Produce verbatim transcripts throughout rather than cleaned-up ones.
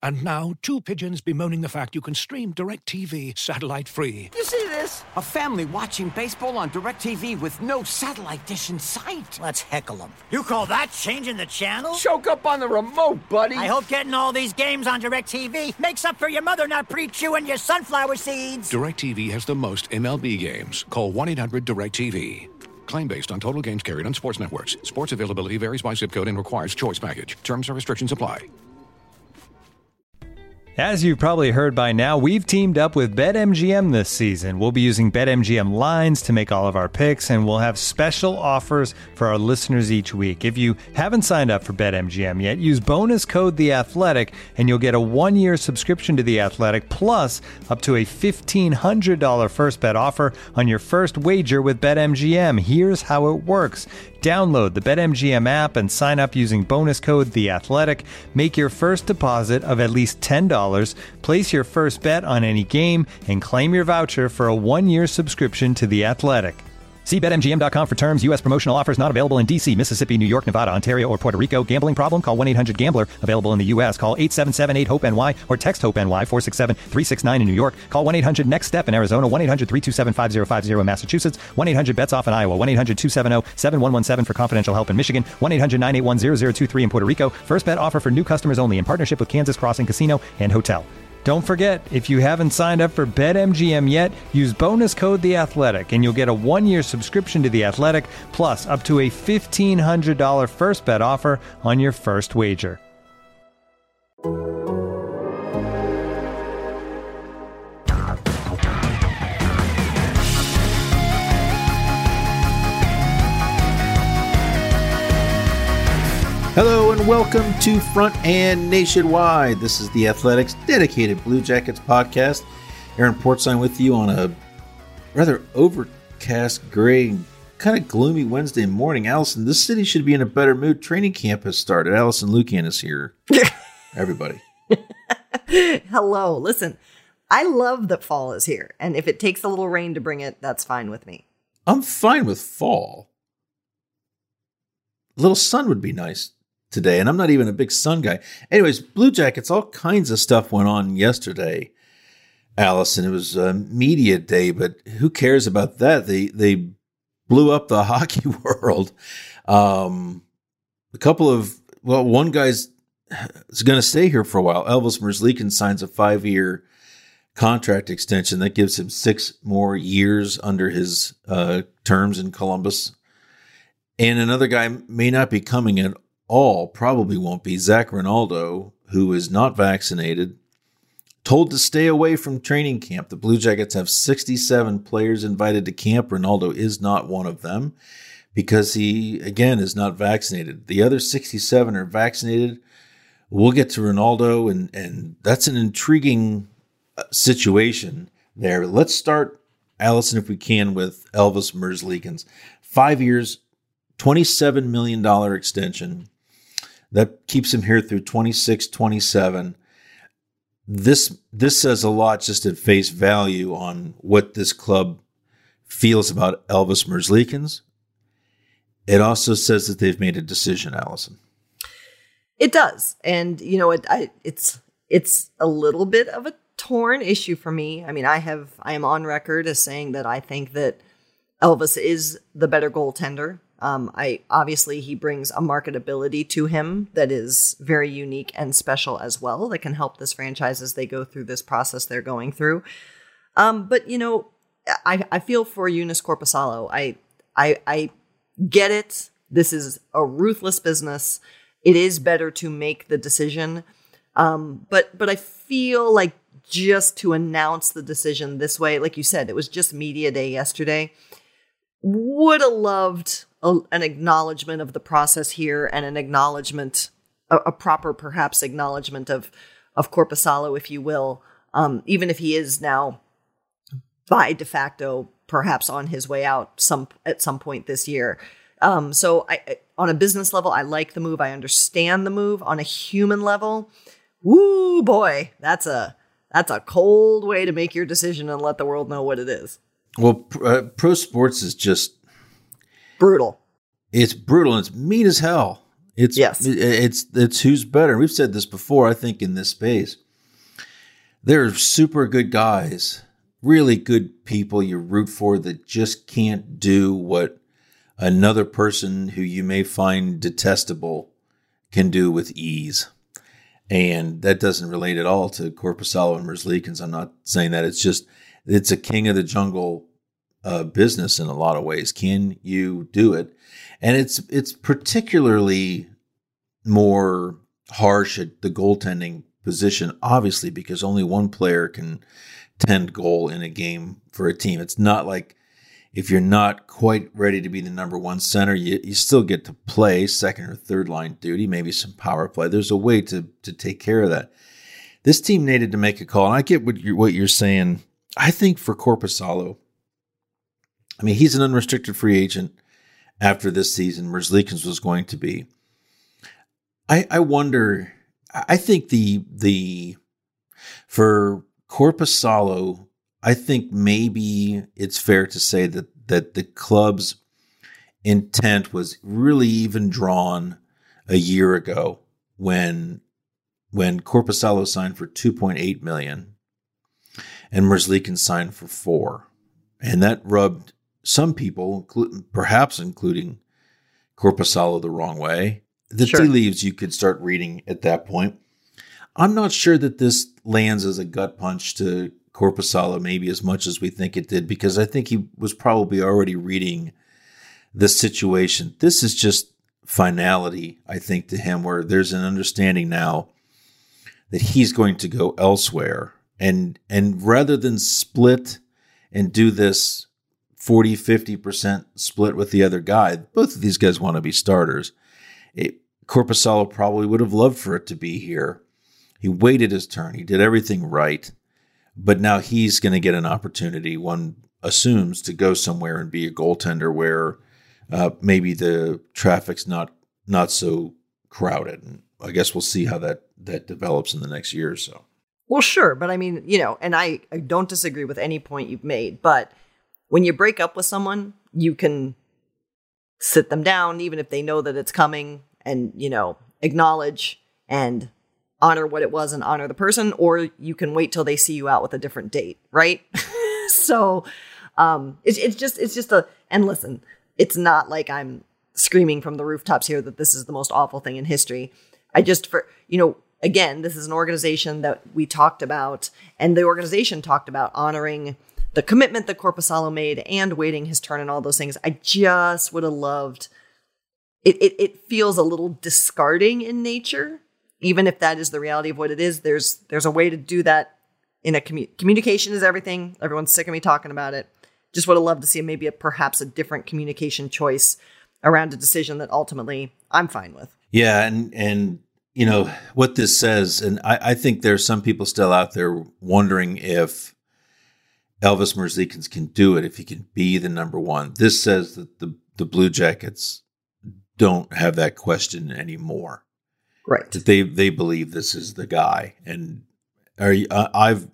And now, two pigeons bemoaning the fact you can stream DirecTV satellite-free. You see this? A family watching baseball on DirecTV with no satellite dish in sight. Let's heckle them. You call that changing the channel? Choke up on the remote, buddy. I hope getting all these games on DirecTV makes up for your mother not pre-chewing your sunflower seeds. DirecTV has the most M L B games. Call one eight hundred direct T V. Claim based on total games carried on sports networks. Sports availability varies by zip code and requires choice package. Terms and restrictions apply. As you've probably heard by now, we've teamed up with BetMGM this season. We'll be using BetMGM lines to make all of our picks, and we'll have special offers for our listeners each week. If you haven't signed up for BetMGM yet, use bonus code The Athletic, and you'll get a one-year subscription to The Athletic, plus up to a fifteen hundred dollars first bet offer on your first wager with BetMGM. Here's how it works. Download the BetMGM app and sign up using bonus code The Athletic. Make your first deposit of at least ten dollars, place your first bet on any game, and claim your voucher for a one-year subscription to The Athletic. See Bet M G M dot com for terms. U S promotional offers not available in D C, Mississippi, New York, Nevada, Ontario, or Puerto Rico. Gambling problem? Call one eight hundred gambler. Available in the U S. Call eight seven seven eight hope N Y or text HOPE-NY four six seven three six nine in New York. Call one eight hundred next step in Arizona. one eight hundred three two seven five zero five zero in Massachusetts. one eight hundred bets off in Iowa. one eight hundred two seven zero seven one one seven for confidential help in Michigan. one eight hundred nine eight one zero zero two three in Puerto Rico. First bet offer for new customers only in partnership with Kansas Crossing Casino and Hotel. Don't forget, if you haven't signed up for BetMGM yet, use bonus code The Athletic, and you'll get a one-year subscription to The Athletic, plus up to a fifteen hundred dollars first bet offer on your first wager. Hello and welcome to Front and Nationwide. This is The Athletic's dedicated Blue Jackets podcast. Aaron Portzline with you on a rather overcast, gray, kind of gloomy Wednesday morning. Allison, this city should be in a better mood. Training camp has started. Allison Lucan is here. Everybody. Hello. Listen, I love that fall is here. And if it takes a little rain to bring it, that's fine with me. I'm fine with fall. A little sun would be nice today, and I'm not even a big sun guy. Anyways, Blue Jackets, all kinds of stuff went on yesterday, Allison. It was a media day, but who cares about that? They they blew up the hockey world. Um, a couple of, well, one guy's is going to stay here for a while. Elvis Merzlikins signs a five-year contract extension that gives him six more years under his uh, terms in Columbus. And another guy may not be coming at all, probably won't be, Zach Rinaldo, who is not vaccinated, told to stay away from training camp. The Blue Jackets have sixty-seven players invited to camp. Rinaldo is not one of them because he, again, is not vaccinated. The other sixty-seven are vaccinated. We'll get to Rinaldo, and, and that's an intriguing situation there. Let's start, Allison, if we can, with Elvis Merzlikins. Five years, twenty-seven million dollars extension. That keeps him here through twenty-six twenty-seven. This this says a lot just at face value on what this club feels about Elvis Merzlikins. It also says that they've made a decision, Allison. It does. And, you know, it, I, it's it's a little bit of a torn issue for me. I mean, I have I am on record as saying that I think that Elvis is the better goaltender. Um, I obviously he brings a marketability to him that is very unique and special as well, that can help this franchise as they go through this process they're going through. Um, but you know, I, I feel for Joonas Korpisalo. I I I get it. This is a ruthless business. It is better to make the decision. Um, but but I feel like just to announce the decision this way, like you said, it was just media day yesterday. Would have loved a, an acknowledgement of the process here and an acknowledgement, a, a proper perhaps acknowledgement of of Korpisalo, if you will, um, even if he is now by de facto perhaps on his way out some at some point this year. Um, so I, on a business level, I like the move. I understand the move. On a human level, woo boy, that's a that's a cold way to make your decision and let the world know what it is. Well, uh, pro sports is just brutal. It's brutal. And it's mean as hell. It's yes. it's it's who's better. We've said this before, I think, in this space. There are super good guys, really good people you root for that just can't do what another person who you may find detestable can do with ease. And that doesn't relate at all to Korpisalo and Merzlikins. I'm not saying that. It's just, it's a king of the jungle uh, business in a lot of ways. Can you do it? And it's it's particularly more harsh at the goaltending position, obviously, because only one player can tend goal in a game for a team. It's not like if you're not quite ready to be the number one center, you, you still get to play second or third line duty, maybe some power play. There's a way to to take care of that. This team needed to make a call, and I get what you're, what you're saying. I think for Korpisalo, I mean, he's an unrestricted free agent after this season. Merzlikins was going to be. I, I wonder, I think the the for Korpisalo, I think maybe it's fair to say that that the club's intent was really even drawn a year ago when when Korpisalo signed for two point eight million dollars and Merzlikins signed for four. And that rubbed some people, perhaps including Korpisalo, the wrong way. The Sure. tea leaves you could start reading at that point. I'm not sure that this lands as a gut punch to Korpisalo maybe as much as we think it did, because I think he was probably already reading the situation. This is just finality, I think, to him, where there's an understanding now that he's going to go elsewhere. And and rather than split and do this forty, fifty percent split with the other guy, both of these guys want to be starters. It, Korpisalo probably would have loved for it to be here. He waited his turn. He did everything right. But now he's going to get an opportunity, one assumes, to go somewhere and be a goaltender where uh, maybe the traffic's not not so crowded. And I guess we'll see how that, that develops in the next year or so. Well, sure. But I mean, you know, and I, I don't disagree with any point you've made. But when you break up with someone, you can sit them down, even if they know that it's coming, and, you know, acknowledge and honor what it was and honor the person, or you can wait till they see you out with a different date, right? so um, it's it's just it's just a and listen, it's not like I'm screaming from the rooftops here that this is the most awful thing in history. I just for you know again, this is an organization that we talked about, and the organization talked about honoring the commitment that Korpisalo made and waiting his turn and all those things. I just would have loved it. It, it feels a little discarding in nature. Even if that is the reality of what it is, there's there's a way to do that in a commu- communication is everything. Everyone's sick of me talking about it. Just would have loved to see maybe a perhaps a different communication choice around a decision that ultimately I'm fine with. Yeah, and and you know what this says, and I, I think there's some people still out there wondering if Elvis Merzlikins can do it, if he can be the number one. This says that the the Blue Jackets don't have that question anymore. Right. That they they believe this is the guy, and are you, uh, I've,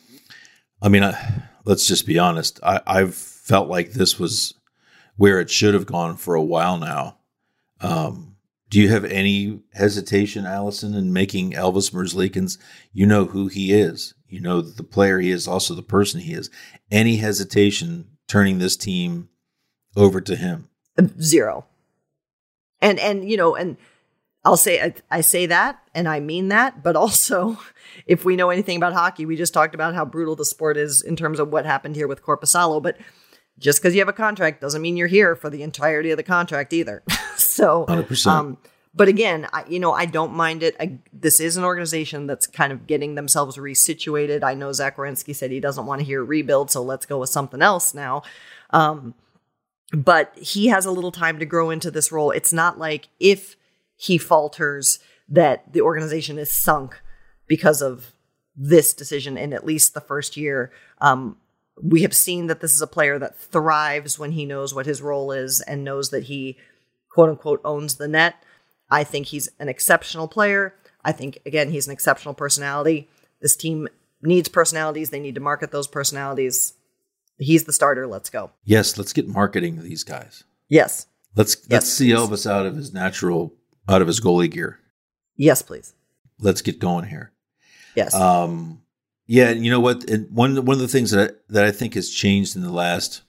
I mean, uh, let's just be honest. I, I've felt like this was where it should have gone for a while now. Um, do you have any hesitation, Allison, in making Elvis Merzlikins? You know who he is. You know the player he is, also the person he is. Any hesitation turning this team over to him? Zero. And and you know and. I'll say, I, I say that and I mean that, but also if we know anything about hockey, we just talked about how brutal the sport is in terms of what happened here with Korpisalo, but just because you have a contract doesn't mean you're here for the entirety of the contract either. so, one hundred percent. Um, but again, I, you know, I don't mind it. I, this is an organization that's kind of getting themselves resituated. I know Zach Werenski said he doesn't want to hear rebuild, so let's go with something else now. Um, but he has a little time to grow into this role. It's not like if he falters that the organization is sunk because of this decision in at least the first year. Um, we have seen that this is a player that thrives when he knows what his role is and knows that he, quote unquote, owns the net. I think he's an exceptional player. I think, again, he's an exceptional personality. This team needs personalities. They need to market those personalities. He's the starter. Let's go. Yes, let's get marketing these guys. Yes. Let's Yes, let's see please. Elvis out of his natural out of his goalie gear? Yes, please. Let's get going here. Yes. Um, yeah, you know what? And one one of the things that I, that I think has changed in the last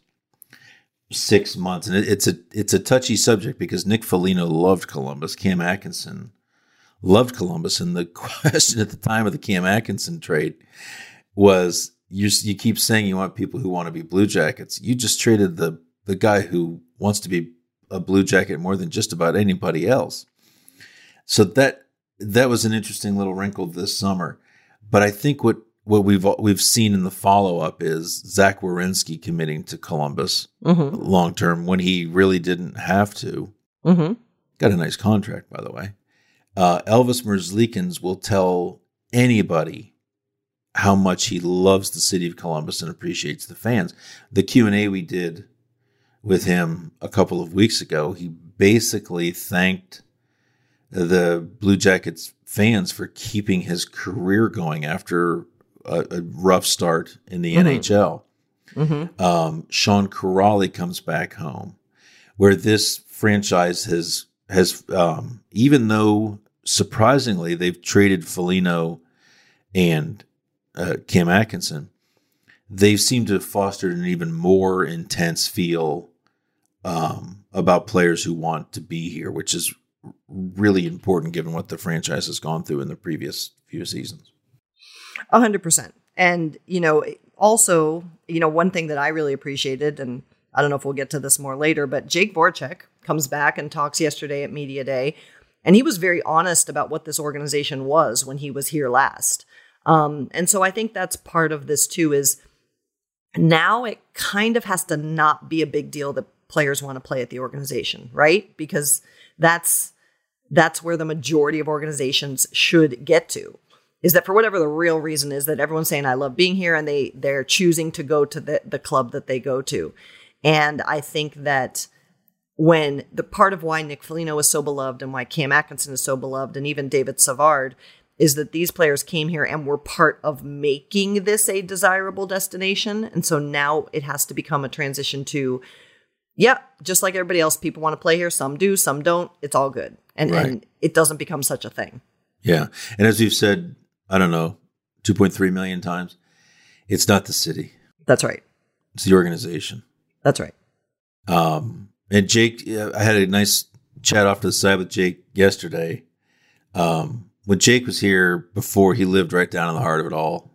six months, and it, it's a it's a touchy subject because Nick Foligno loved Columbus, Cam Atkinson loved Columbus, and the question at the time of the Cam Atkinson trade was, you you keep saying you want people who want to be Blue Jackets. You just traded the the guy who wants to be a Blue Jacket more than just about anybody else. So that that was an interesting little wrinkle this summer. But I think what, what we've we've seen in the follow up is Zach Werenski committing to Columbus mm-hmm. long term when he really didn't have to. Mm-hmm. Got a nice contract, by the way. Uh, Elvis Merzlikins will tell anybody how much he loves the city of Columbus and appreciates the fans. The Q and A we did with him a couple of weeks ago, he basically thanked the Blue Jackets fans for keeping his career going after a, a rough start in the mm-hmm. N H L. Mm-hmm. Um, Sean Kuraly comes back home, where this franchise has has um, even though surprisingly they've traded Foligno and uh, Cam Atkinson, they've seemed to have fostered an even more intense feel um, about players who want to be here, which is really important given what the franchise has gone through in the previous few seasons. A hundred percent. And, you know, also, you know, one thing that I really appreciated, and I don't know if we'll get to this more later, but Jake Voracek comes back and talks yesterday at Media Day, and he was very honest about what this organization was when he was here last. Um, and so I think that's part of this too, is now it kind of has to not be a big deal that players want to play at the organization, right? Because that's that's where the majority of organizations should get to, is that for whatever the real reason is that everyone's saying, I love being here, and they, they're choosing to go to the, the club that they go to. And I think that when the part of why Nick Foligno is so beloved and why Cam Atkinson is so beloved, and even David Savard, is that these players came here and were part of making this a desirable destination. And so now it has to become a transition to, yeah, just like everybody else, people want to play here. Some do, some don't. It's all good. And, right. and it doesn't become such a thing. Yeah. And as we've said, I don't know, two point three million times, it's not the city. That's right. It's the organization. That's right. Um, and Jake, I had a nice chat off to the side with Jake yesterday. Um, when Jake was here before, he lived right down in the heart of it all.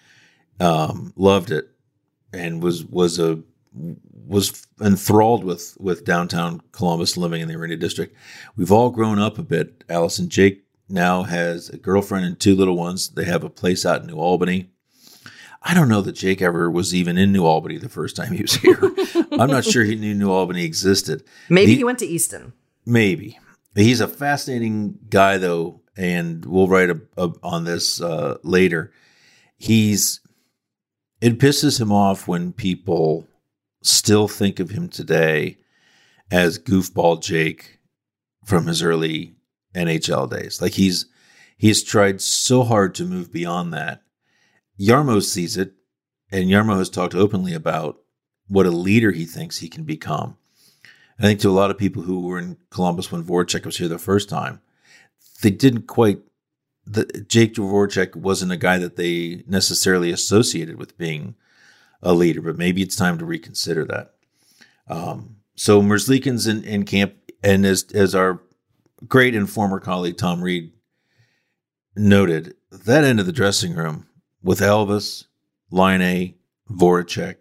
Um, loved it, and was was a was enthralled with with downtown Columbus, living in the Arena District. We've all grown up a bit, Allison. Jake now has a girlfriend and two little ones. They have a place out in New Albany. I don't know that Jake ever was even in New Albany the first time he was here. I'm not sure he knew New Albany existed. Maybe he, he went to Easton. Maybe. He's a fascinating guy, though, and we'll write a, a, on this uh, later. He's it pisses him off when people still think of him today as goofball Jake from his early N H L days. Like he's he's tried so hard to move beyond that. Jarmo sees it, and Jarmo has talked openly about what a leader he thinks he can become. I think to a lot of people who were in Columbus when Voracek was here the first time, they didn't quite, the, Jake Voracek wasn't a guy that they necessarily associated with being a leader, but maybe it's time to reconsider that. Um, so Merzlikins in, in camp, and as, as our great and former colleague Tom Reed noted, that end of the dressing room with Elvis, Laine, Voracek,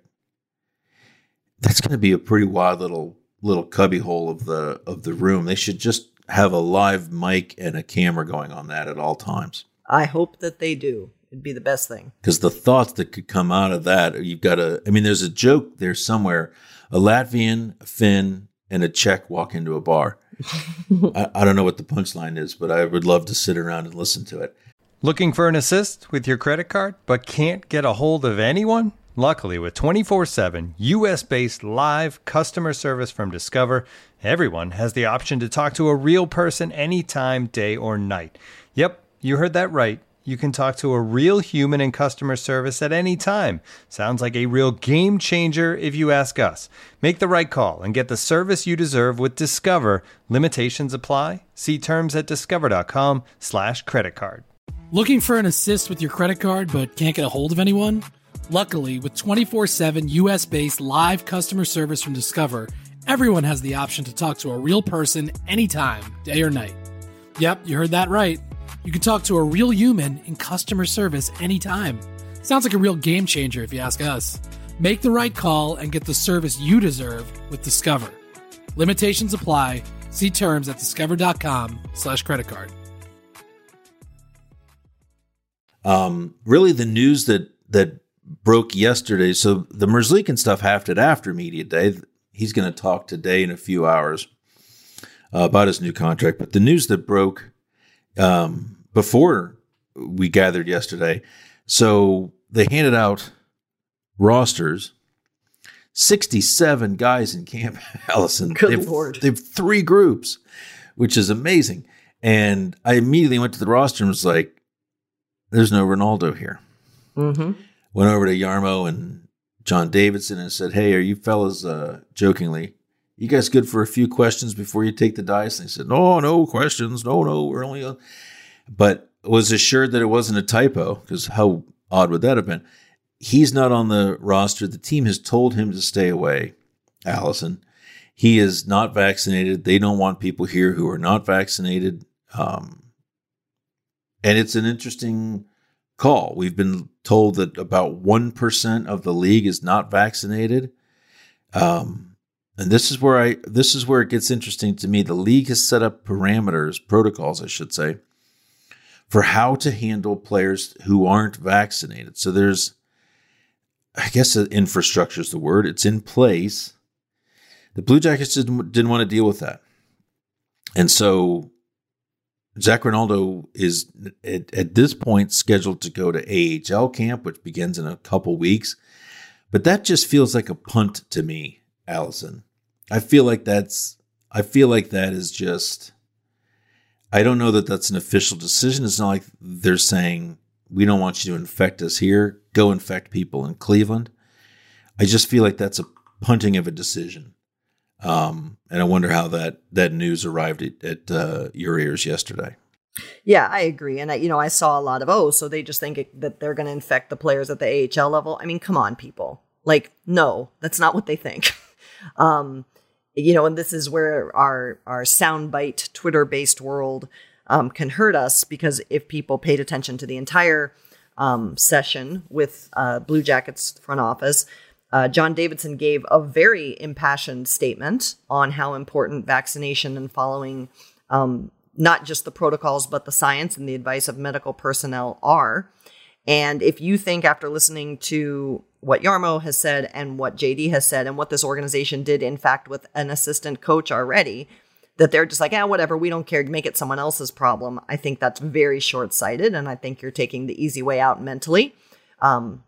that's going to be a pretty wild little little cubbyhole of the of the room. They should just have a live mic and a camera going on that at all times. I hope that they do. It'd be the best thing. Because the thoughts that could come out of that, you've got to, I mean, there's a joke there somewhere. A Latvian, a Finn, and a Czech walk into a bar. I, I don't know what the punchline is, but I would love to sit around and listen to it. Looking for an assist with your credit card, but can't get a hold of anyone? Luckily, with twenty-four seven U S-based live customer service from Discover, everyone has the option to talk to a real person anytime, day or night. Yep, you heard that right. you can talk to a real human in customer service at any time. Sounds like a real game changer if you ask us. Make the right call and get the service you deserve with Discover. Limitations apply. See terms at discover.com slash credit card. Looking for an assist with your credit card but can't get a hold of anyone? Luckily, with twenty-four seven U S-based live customer service from Discover, everyone has the option to talk to a real person anytime, day or night. Yep, you heard that right. You can talk to a real human in customer service anytime. Sounds like a real game changer if you ask us. Make the right call and get the service you deserve with Discover. Limitations apply. See terms at discover.com slash credit card. Um, really the news that, that broke yesterday. So the Merzlikins stuff happened after media day. He's going to talk today in a few hours uh, about his new contract. But the news that broke um, before we gathered yesterday, so they handed out rosters, sixty-seven guys in camp, Allison. Good they've, Lord. They have three groups, which is amazing. And I immediately went to the roster and was like, there's no Ronaldo here. Mm-hmm. Went over to Yarmo and John Davidson and said, hey, are you fellas, uh, jokingly, you guys good for a few questions before you take the dice? And they said, no, no questions. No, no, we're only, uh... but was assured that it wasn't a typo, because how odd would that have been? He's not on the roster. The team has told him to stay away, Allison. He is not vaccinated. They don't want people here who are not vaccinated. Um, and it's an interesting call. We've been told that about one percent of the league is not vaccinated. Um, and this is where I, this is where it gets interesting to me. The league has set up parameters, protocols, I should say, for how to handle players who aren't vaccinated. So there's, I guess infrastructure is the word. It's in place. The Blue Jackets didn't, didn't want to deal with that. And so Zach Ronaldo is at, at this point scheduled to go to A H L camp, which begins in a couple weeks. But that just feels like a punt to me, Allison. I feel like that's, I feel like that is just, I don't know that that's an official decision. It's not like they're saying, we don't want you to infect us here. Go infect people in Cleveland. I just feel like that's a punting of a decision. Um, and I wonder how that, that news arrived at, at uh, your ears yesterday. Yeah, I agree. And, I, you know, I saw a lot of, oh, so they just think it, that they're going to infect the players at the A H L level. I mean, come on, people. Like, no, that's not what they think. um, you know, and this is where our, our soundbite Twitter-based world um, can hurt us, because if people paid attention to the entire um, session with uh, Blue Jackets front office, Uh, John Davidson gave a very impassioned statement on how important vaccination and following um, not just the protocols, but the science and the advice of medical personnel are. And if you think, after listening to what Yarmo has said and what J D has said and what this organization did, in fact, with an assistant coach already, that they're just like, ah, whatever, we don't care, make it someone else's problem, I think that's very short-sighted. And I think you're taking the easy way out mentally. Um,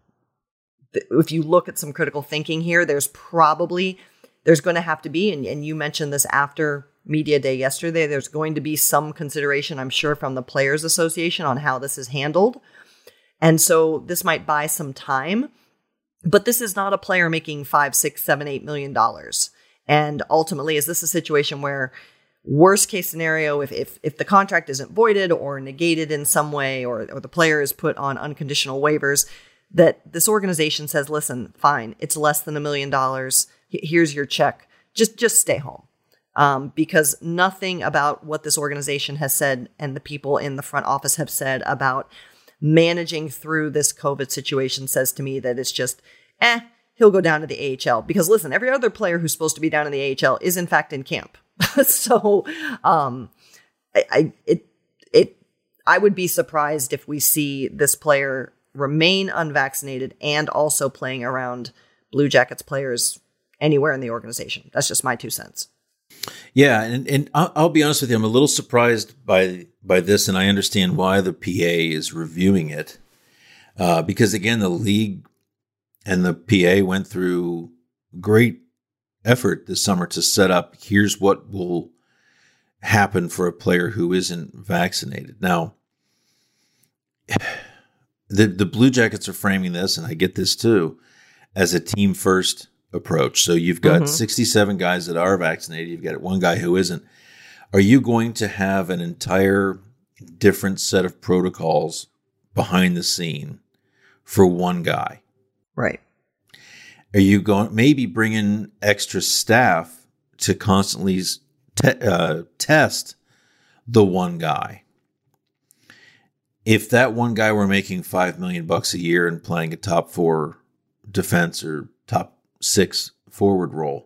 If you look at some critical thinking here, there's probably, there's going to have to be, and, and you mentioned this after media day yesterday, there's going to be some consideration, I'm sure, from the Players Association on how this is handled. And so this might buy some time, but this is not a player making five, six, seven, eight million dollars. And ultimately, is this a situation where, worst case scenario, if, if, if the contract isn't voided or negated in some way, or, or the player is put on unconditional waivers, that this organization says, listen, fine, it's less than a million dollars. Here's your check. Just just stay home. Um, because nothing about what this organization has said and the people in the front office have said about managing through this COVID situation says to me that it's just, eh, he'll go down to the A H L. Because listen, every other player who's supposed to be down in the A H L is in fact in camp. so um, I, I it it I would be surprised if we see this player remain unvaccinated and also playing around Blue Jackets players anywhere in the organization. That's just my two cents. Yeah, and, and I'll, I'll be honest with you, I'm a little surprised by by this, and I understand why the P A is reviewing it. Uh, because, again, the league and the P A went through great effort this summer to set up, here's what will happen for a player who isn't vaccinated. Now, the the Blue Jackets are framing this, and I get this too, as a team first approach. So you've got mm-hmm. sixty-seven guys that are vaccinated. You've got one guy who isn't. Are you going to have an entire different set of protocols behind the scene for one guy? Right. Are you going maybe bring in extra staff to constantly te- uh, test the one guy? If that one guy were making five million bucks a year and playing a top four defense or top six forward role,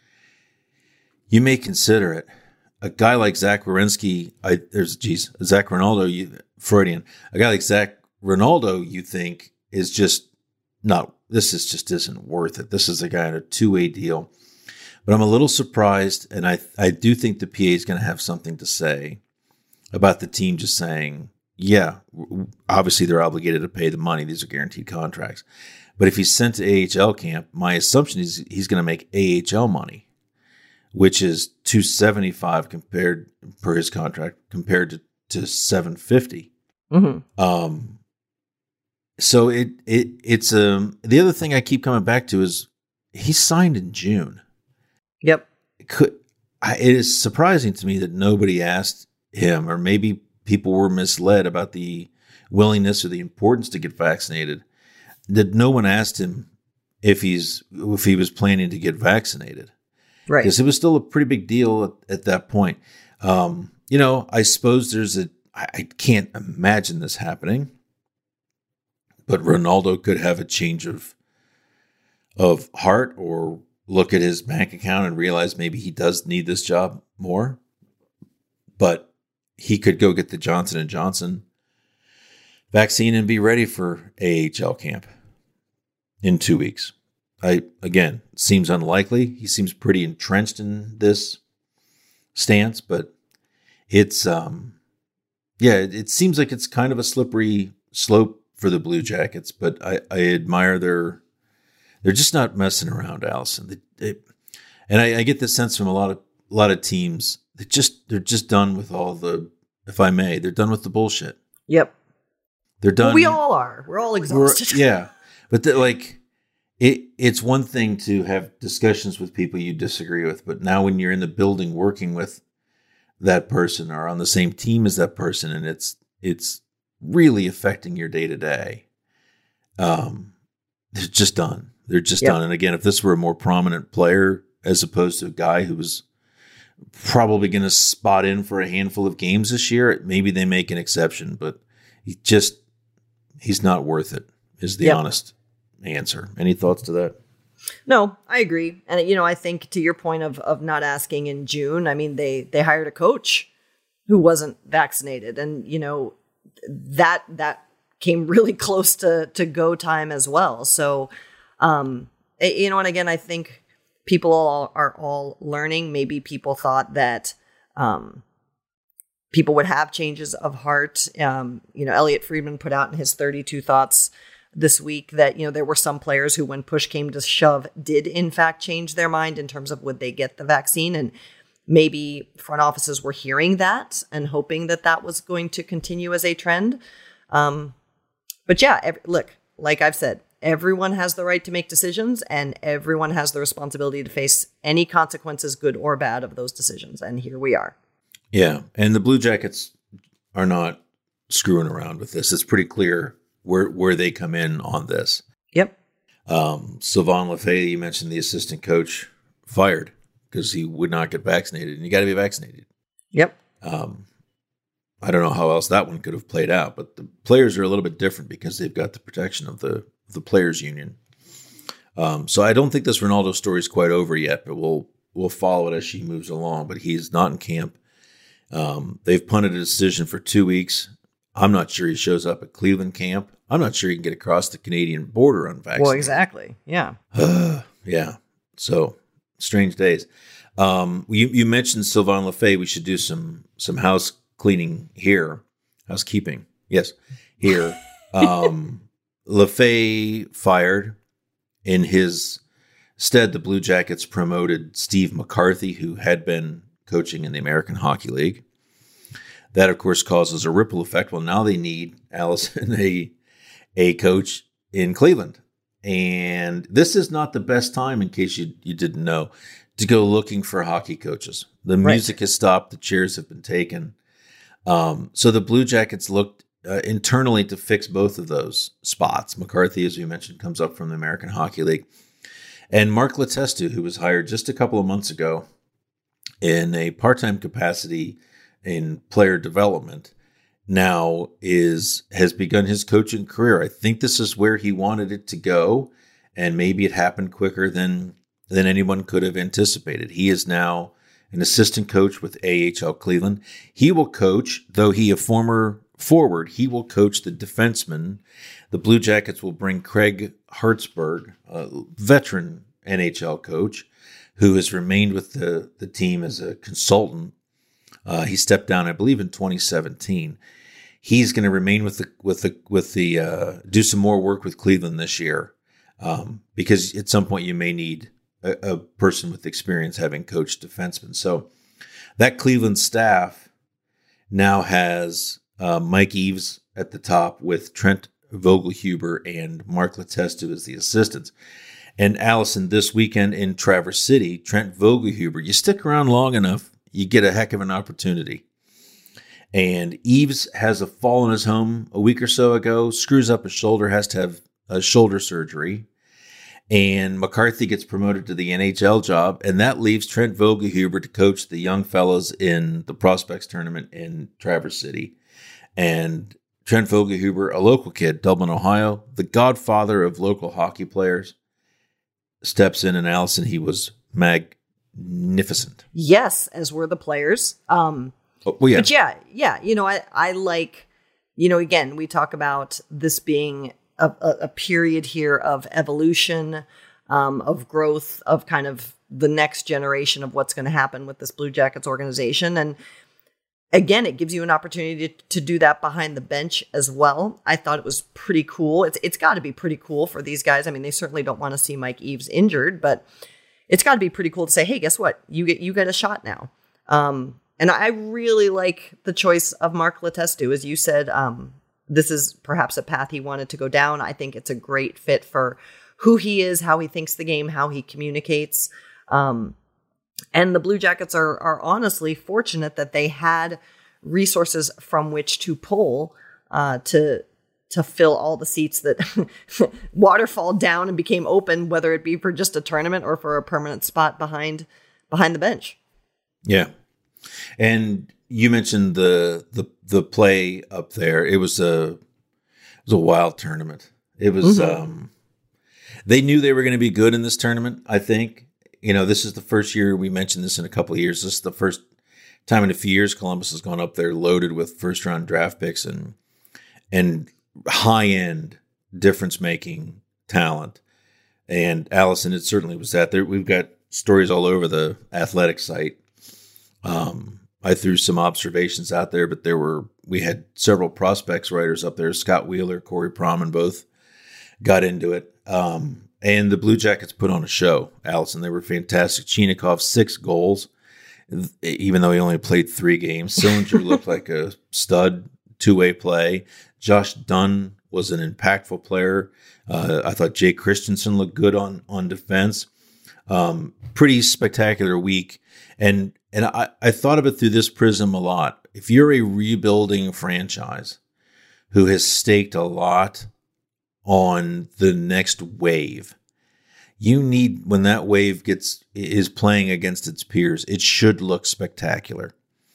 you may consider it. A guy like Zach Werenski, I there's geez, Zach Ronaldo, you, Freudian. A guy like Zach Ronaldo, you think is just not. This is just isn't worth it. This is a guy in a two-way deal. But I'm a little surprised, and I I do think the P A is going to have something to say about the team just saying, yeah, obviously they're obligated to pay the money. These are guaranteed contracts. But if he's sent to A H L camp, my assumption is he's going to make A H L money, which is two seventy-five compared per his contract compared to, to seven fifty. Mm-hmm. Um, so it it it's um the other thing I keep coming back to is he signed in June. Yep. It could I, it is surprising to me that nobody asked him, or maybe people were misled about the willingness or the importance to get vaccinated. That no one asked him if he's if he was planning to get vaccinated, right? Because it was still a pretty big deal at, at that point. Um, you know, I suppose there's a I, I can't imagine this happening, but Ronaldo could have a change of of heart or look at his bank account and realize maybe he does need this job more. But he could go get the Johnson and Johnson vaccine and be ready for A H L camp in two weeks. I again, seems unlikely. He seems pretty entrenched in this stance, but it's um yeah, it, it seems like it's kind of a slippery slope for the Blue Jackets, but I, I admire their they're just not messing around, Allison. They, they, and I, I get the sense from a lot of a lot of teams they just they're just done with all the, if I may, they're done with the bullshit. Yep. They're done. Well, we all are. We're all exhausted. We're, yeah. But the, like, it it's one thing to have discussions with people you disagree with, but now when you're in the building working with that person or on the same team as that person, and it's it's really affecting your day to day, um, they're just done. They're just yep. done. And again, if this were a more prominent player as opposed to a guy who was probably going to spot in for a handful of games this year, maybe they make an exception, but he just he's not worth it, is the yep. honest answer. Any thoughts to that? No, I agree. And, you know, I think to your point of of not asking in June, I mean, they they hired a coach who wasn't vaccinated. And, you know, that that came really close to, to go time as well. So, um, you know, and again, I think people all, are all learning. Maybe people thought that um, people would have changes of heart. Um, you know, Elliot Friedman put out in his thirty-two thoughts this week that, you know, there were some players who, when push came to shove, did in fact change their mind in terms of would they get the vaccine. And maybe front offices were hearing that and hoping that that was going to continue as a trend. Um, but yeah, every, look, like I've said, everyone has the right to make decisions and everyone has the responsibility to face any consequences, good or bad, of those decisions. And here we are. Yeah. And the Blue Jackets are not screwing around with this. It's pretty clear where where they come in on this. Yep. Um, Sylvain Lefebvre, you mentioned the assistant coach, fired because he would not get vaccinated, and you got to be vaccinated. Yep. Um, I don't know how else that one could have played out, but the players are a little bit different because they've got the protection of the of the players' union. Um, so I don't think this Ronaldo story is quite over yet, but we'll we'll follow it as she moves along. But he's not in camp. Um, they've punted a decision for two weeks. I'm not sure he shows up at Cleveland camp. I'm not sure he can get across the Canadian border unvaccinated. Well, exactly. Yeah. yeah. So strange days. Um, you, you mentioned Sylvain Lefebvre. We should do some some house cleaning here. Housekeeping. Yes. Here. Um, Lefebvre fired. In his stead, the Blue Jackets promoted Steve McCarthy, who had been coaching in the American Hockey League. That, of course, causes a ripple effect. Well, now they need, Allison, a, a coach in Cleveland. And this is not the best time, in case you, you didn't know, to go looking for hockey coaches. The music right. has stopped. The chairs have been taken. Um, so the Blue Jackets looked uh, internally to fix both of those spots. McCarthy, as we mentioned, comes up from the American Hockey League. And Mark Letestu, who was hired just a couple of months ago in a part-time capacity in player development, now is has begun his coaching career. I think this is where he wanted it to go, and maybe it happened quicker than than anyone could have anticipated. He is now an assistant coach with A H L Cleveland. He will coach, though he a former forward, he will coach the defensemen. The Blue Jackets will bring Craig Hartsburg, a veteran N H L coach, who has remained with the, the team as a consultant. Uh, he stepped down, I believe, in twenty seventeen. He's going to remain with the with the with the uh, do some more work with Cleveland this year, um, because at some point you may need a, a person with experience having coached defensemen. So that Cleveland staff now has uh, Mike Eaves at the top with Trent Vogelhuber and Mark Letestu as the assistants. And Allison, this weekend in Traverse City, Trent Vogelhuber, you stick around long enough, you get a heck of an opportunity. And Eaves has a fall in his home a week or so ago, screws up his shoulder, has to have a shoulder surgery. And McCarthy gets promoted to the N H L job, and that leaves Trent Vogelhuber to coach the young fellows in the Prospects tournament in Traverse City. And Trent Vogelhuber, a local kid, Dublin, Ohio, the godfather of local hockey players, steps in, and Allison, he was magnificent. Yes, as were the players. Um, oh, well, yeah. But yeah, yeah, you know, I, I like, you know, again, we talk about this being a, a, a period here of evolution, um, of growth, of kind of the next generation of what's going to happen with this Blue Jackets organization. And again, it gives you an opportunity to, to do that behind the bench as well. I thought it was pretty cool. It's It's got to be pretty cool for these guys. I mean, they certainly don't want to see Mike Eaves injured, but it's got to be pretty cool to say, hey, guess what? You get you get a shot now. Um, and I really like the choice of Mark Letestu. As you said, um, this is perhaps a path he wanted to go down. I think it's a great fit for who he is, how he thinks the game, how he communicates. Um, and the Blue Jackets are are honestly fortunate that they had resources from which to pull uh, to to fill all the seats that waterfalled down and became open, whether it be for just a tournament or for a permanent spot behind behind the bench. Yeah, and you mentioned the the the play up there. It was a it was a wild tournament. It was mm-hmm. um, they knew they were going to be good in this tournament. I think, you know, this is the first year, we mentioned this in a couple of years. This is the first time in a few years Columbus has gone up there loaded with first round draft picks and and high end difference making talent. And Allison, it certainly was that. There, we've got stories all over the Athletic site. Um, I threw some observations out there, but there were we had several prospects writers up there. Scott Wheeler, Corey Proman both got into it. Um, and the Blue Jackets put on a show, Allison. They were fantastic. Chinakhov, six goals, even though he only played three games. Sillinger looked like a stud, two-way play. Josh Dunn was an impactful player. Uh, I thought Jay Christensen looked good on on defense. Um, pretty spectacular week. And and I, I thought of it through this prism a lot. If you're a rebuilding franchise who has staked a lot on the next wave, you need, when that wave gets is playing against its peers, it should look spectacular.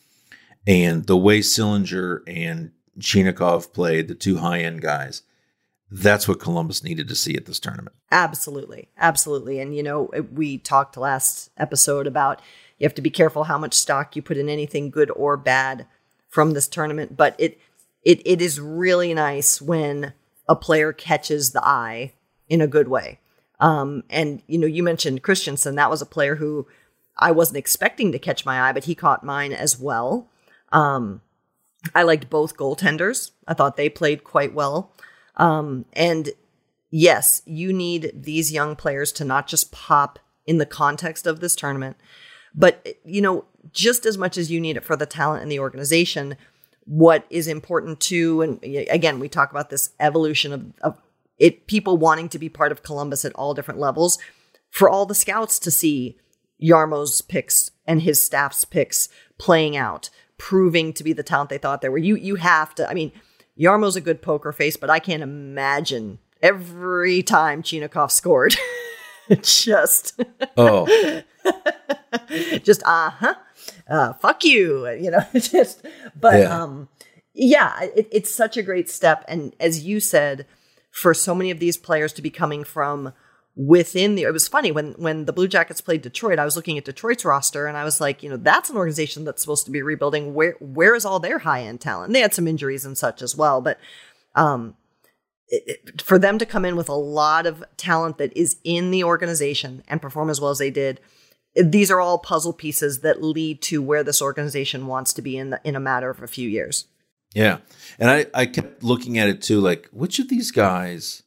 And the way Sillinger and Chinakhov played, the two high-end guys, that's what Columbus needed to see at this tournament. Absolutely. Absolutely. And, you know, we talked last episode about you have to be careful how much stock you put in anything good or bad from this tournament. But it it it is really nice when a player catches the eye in a good way. Um, and, you know, you mentioned Christensen. That was a player who I wasn't expecting to catch my eye, but he caught mine as well. Um, I liked both goaltenders. I thought they played quite well. Um, and yes, you need these young players to not just pop in the context of this tournament, but, you know, just as much as you need it for the talent in the organization, what is important too, and again, we talk about this evolution of, of it, people wanting to be part of Columbus at all different levels, for all the scouts to see Jarmo's picks and his staff's picks playing out, proving to be the talent they thought they were. You you have to, I mean, Jarmo's a good poker face, but I can't imagine every time Chinakhov scored. just, oh, just, uh-huh, uh, fuck you, you know, just, but, yeah. um, yeah, it, it's such a great step. And as you said, for so many of these players to be coming from within the, it was funny when, when the Blue Jackets played Detroit, I was looking at Detroit's roster and I was like, you know, that's an organization that's supposed to be rebuilding. Where, where is all their high end talent? They had some injuries and such as well, but, um, it, it, for them to come in with a lot of talent that is in the organization and perform as well as they did, these are all puzzle pieces that lead to where this organization wants to be in the, in a matter of a few years. Yeah. And I, I kept looking at it too, like, which of these guys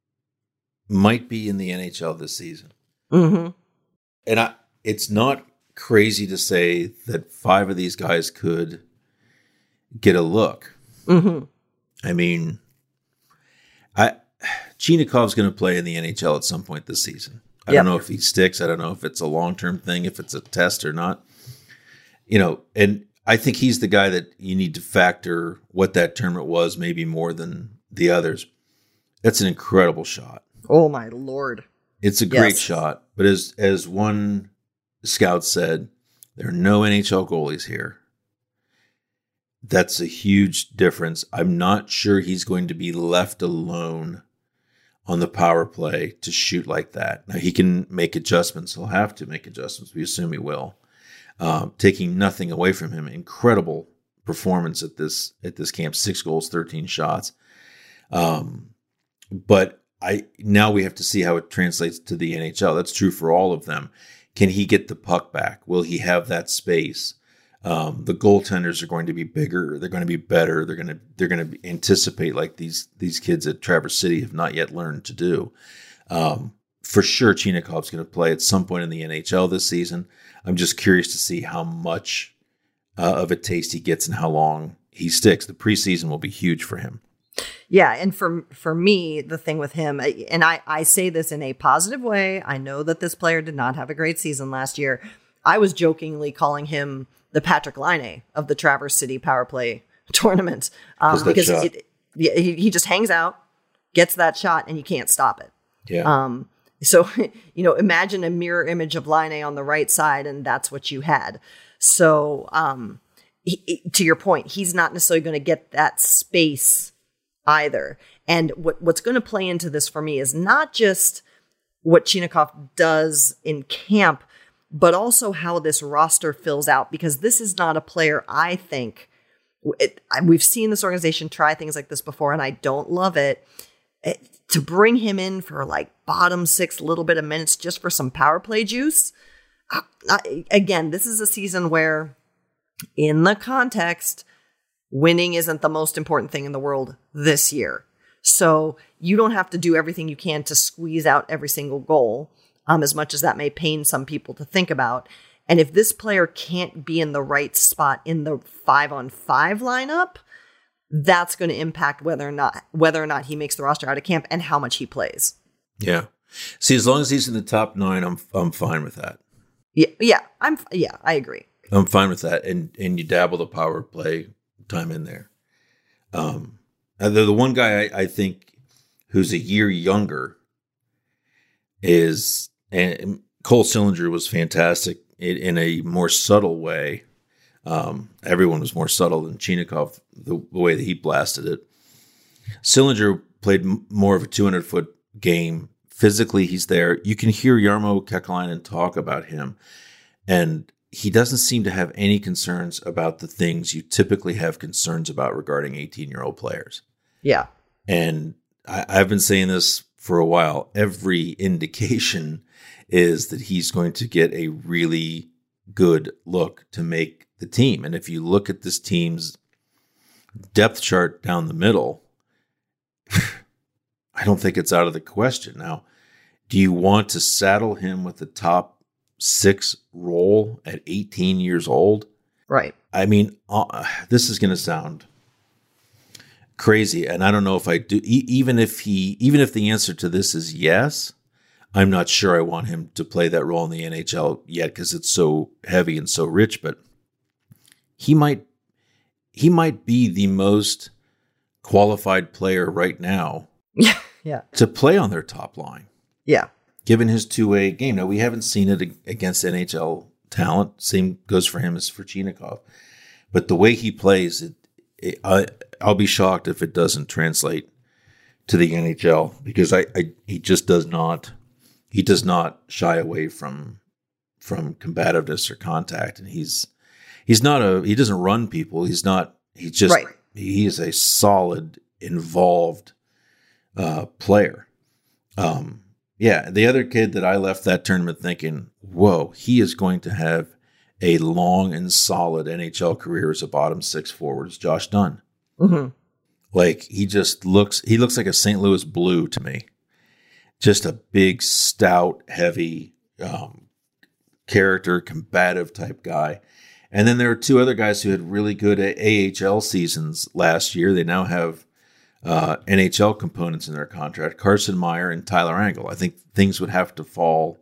might be in the N H L this season? Mm-hmm. And I, it's not crazy to say that five of these guys could get a look. Mm-hmm. I mean, I Chinakhov's going to play in the N H L at some point this season. I Yep. don't know if he sticks. I don't know if it's a long-term thing, if it's a test or not. You know, and I think he's the guy that you need to factor what that tournament was, maybe more than the others. That's an incredible shot. Oh my Lord. It's a great Yes. shot. But as as one scout said, there are no N H L goalies here. That's a huge difference. I'm not sure he's going to be left alone on the power play to shoot like that. Now, he can make adjustments. He'll have to make adjustments. We assume he will. Um, taking nothing away from him. Incredible performance at this at this camp. Six goals, thirteen shots. Um, but I now we have to see how it translates to the N H L. That's true for all of them. Can he get the puck back? Will he have that space? Um, the goaltenders are going to be bigger. They're going to be better. They're going to they're going to anticipate like these these kids at Traverse City have not yet learned to do. Um, for sure, Chinakhov's going to play at some point in the N H L this season. I'm just curious to see how much uh, of a taste he gets and how long he sticks. The preseason will be huge for him. Yeah, and for for me, the thing with him, and I, I say this in a positive way, I know that this player did not have a great season last year. I was jokingly calling him the Patrick Laine of the Traverse City Power Play tournament um, because it, he, he just hangs out, gets that shot, and you can't stop it. Yeah. Um. So, you know, imagine a mirror image of Laine on the right side, and that's what you had. So, um, he, to your point, he's not necessarily going to get that space either. And what what's going to play into this for me is not just what Chinakhov does in camp, but also how this roster fills out, because this is not a player, I think, it, we've seen this organization try things like this before, and I don't love it. it. To bring him in for like bottom six little bit of minutes just for some power play juice. Uh, uh, again, this is a season where, in the context, winning isn't the most important thing in the world this year. So you don't have to do everything you can to squeeze out every single goal, um, as much as that may pain some people to think about. And if this player can't be in the right spot in the five on five lineup, that's going to impact whether or not whether or not he makes the roster out of camp and how much he plays. Yeah. See, as long as he's in the top nine, I'm I'm fine with that. Yeah, yeah, I'm yeah, I agree. I'm fine with that, and and you dabble the power play time in there. Um, the the one guy I, I think who's a year younger is, and Cole Sillinger was fantastic in, in a more subtle way. Um, everyone was more subtle than Chinakhov, the, the way that he blasted it. Sillinger played m- more of a two hundred foot game. Physically, he's there. You can hear Jarmo Kekalainen talk about him, and he doesn't seem to have any concerns about the things you typically have concerns about regarding eighteen-year-old players. Yeah. And I, I've been saying this for a while. Every indication is that he's going to get a really good look to make the team. And if you look at this team's depth chart down the middle, I don't think it's out of the question. Now, do you want to saddle him with the top six role at eighteen years old? Right. I mean, uh, this is going to sound crazy. And I don't know if I do, e- even if he, even if the answer to this is yes, I'm not sure I want him to play that role in the N H L yet because it's so heavy and so rich. But he might, he might be the most qualified player right now Yeah. Yeah. to play on their top line, Yeah. given his two-way game. Now, we haven't seen it against N H L talent. Same goes for him as for Chinakhov. But the way he plays, it, it, I, I'll be shocked if it doesn't translate to the N H L because I, I he just does not he does not shy away from from combativeness or contact, and he's he's not a he doesn't run people. He's not he's just Right. he is a solid, involved uh, player. Um, yeah, the other kid that I left that tournament thinking, whoa, he is going to have a long and solid N H L career as a bottom six forward is Josh Dunn. Mm-hmm. Like he just looks, he looks like a Saint Louis Blue to me. Just a big, stout, heavy um, character, combative type guy. And then there are two other guys who had really good A H L seasons last year. They now have uh, N H L components in their contract, Carson Meyer and Tyler Angle. I think things would have to fall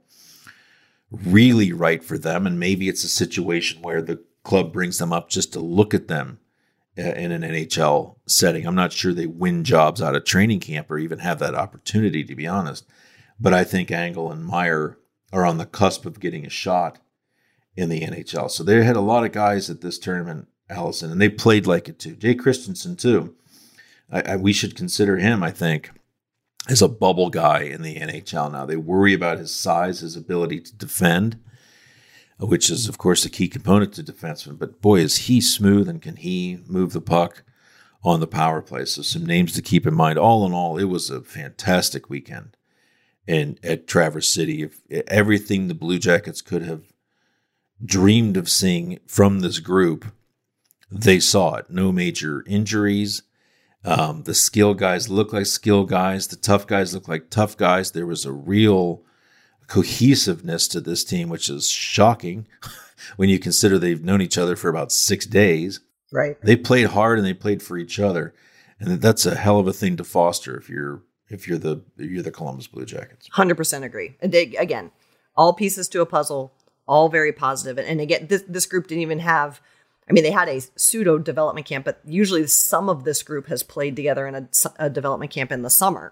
really right for them. And maybe it's a situation where the club brings them up just to look at them uh, in an N H L setting. I'm not sure they win jobs out of training camp or even have that opportunity, to be honest. But I think Angle and Meyer are on the cusp of getting a shot in the N H L. So they had a lot of guys at this tournament, Allison, and they played like it too. Jay Christensen too. I, I, we should consider him, I think, as a bubble guy in the N H L now. They worry about his size, his ability to defend, which is, of course, a key component to defensemen. But boy, is he smooth and can he move the puck on the power play. So some names to keep in mind. All in all, it was a fantastic weekend in at Traverse City. If everything the Blue Jackets could have dreamed of seeing from this group, they saw it. No major injuries. Um, the skill guys look like skill guys. The tough guys look like tough guys. There was a real cohesiveness to this team, which is shocking when you consider they've known each other for about six days. Right. They played hard and they played for each other, and that's a hell of a thing to foster if you're if you're the if you're the Columbus Blue Jackets. one hundred percent agree. And they, again, all pieces to a puzzle, all very positive. And again, this this group didn't even have. I mean, they had a pseudo development camp, but usually some of this group has played together in a, a development camp in the summer.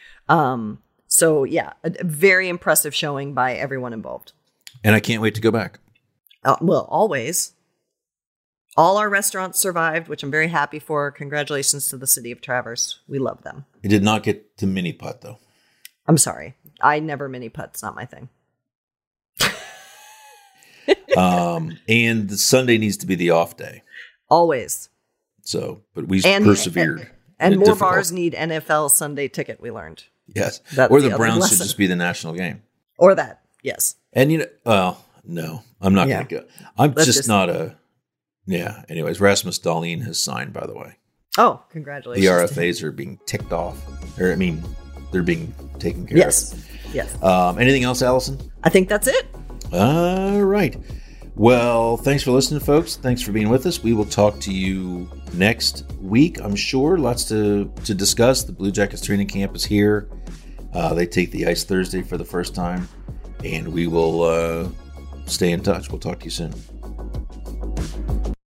Um, so, yeah, a, a very impressive showing by everyone involved. And I can't wait to go back. Uh, well, always. All our restaurants survived, which I'm very happy for. Congratulations to the city of Traverse. We love them. It did not get to mini putt, though. I'm sorry. I never mini putt. It's not my thing. um, and the Sunday needs to be the off day. Always. So, but we and, persevered. And, and more difficult. bars need N F L Sunday ticket, we learned. Yes. That's or the, the Browns lesson. should just be the national game. Or that, yes. And, you know, well, no, I'm not Yeah. going to go. I'm Let's just, just- not a, yeah. Anyways, Rasmus Dahlin has signed, by the way. Oh, congratulations. The R to F him. As are being ticked off. Or, I mean, they're being taken care Yes. of. Yes. Um, anything else, Allison? I think that's it. All right. Well, thanks for listening, folks. Thanks for being with us. We will talk to you next week, I'm sure. Lots to, to discuss. The Blue Jackets training camp is here. Uh, they take the ice Thursday for the first time, and we will uh, stay in touch. We'll talk to you soon.